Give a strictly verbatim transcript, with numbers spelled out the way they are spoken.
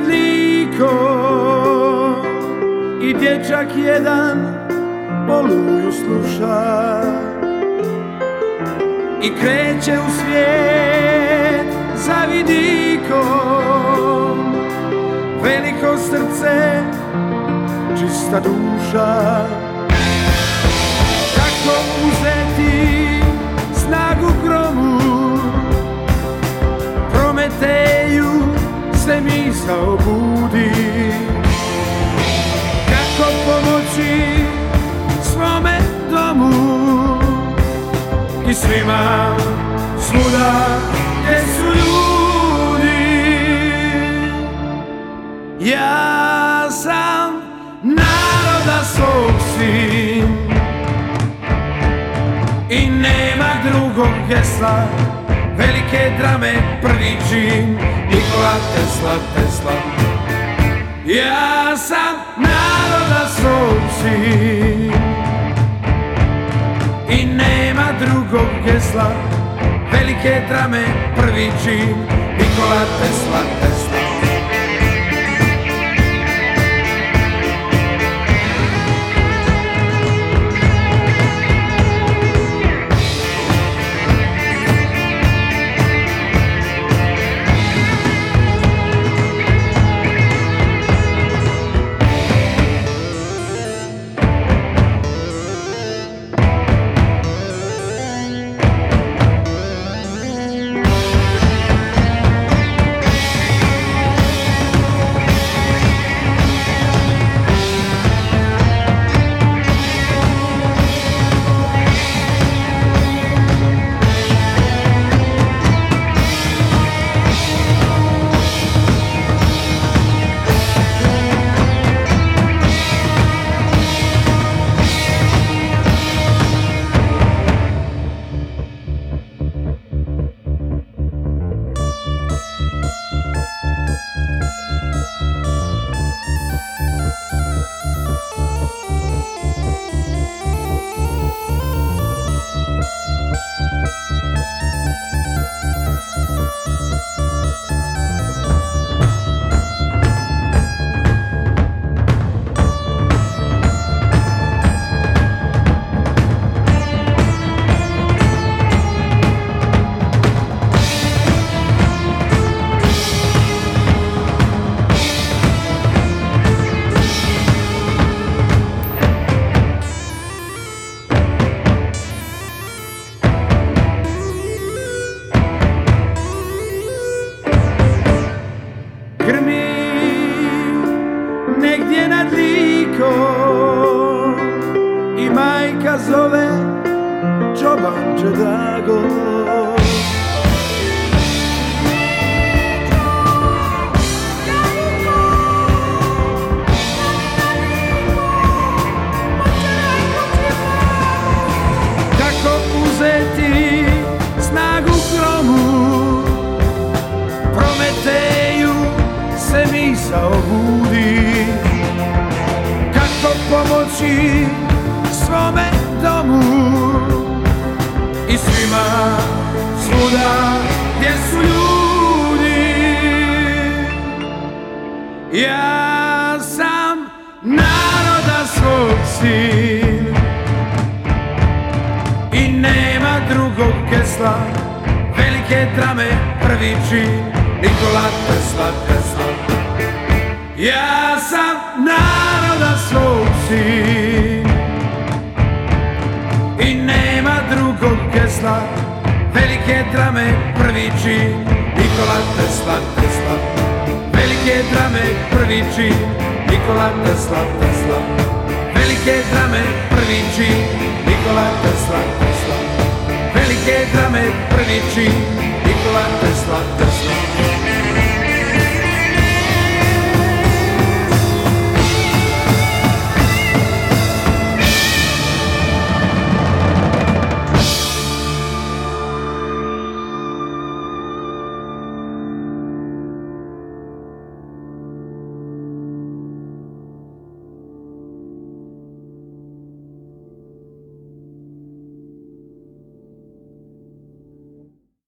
liko i dječak jedan Oluju sluša i kreće u svijet za vidikom. Veliko srce, čista duša, kako uzeti snagu gromu? Prometeju se misao budi, kako pomoći svome domu i svima svuda gdje su ljudi. Ja sam naroda svog sin i nema drugog gesla, velike drame prvi čin, Nikola Tesla, Tesla. Ja sam naroda svog sin i nema drugog gesla, velike drame prvi čin, Nikola Tesla, Tesla. Negdje nad likom i majka zove čobanče drago. Kako uzeti snagu gromu? Prometeju se misao budi, kako pomoći svome domu i svima svuda gdje su ljudi. Ja sam naroda svog sin i nema drugog gesla, velike drame prvi čin, Nikola Tesla, Tesla. Ja sam naroda svog sin i nema drugog gesla, velike drame prvi čin, Nikola Tesla, Tesla. Velike drame prvi čin, Nikola Tesla, Tesla. Velike drame prvi čin, Nikola Tesla, Tesla. Velike drame prvi čin, Nikola Tesla, Tesla.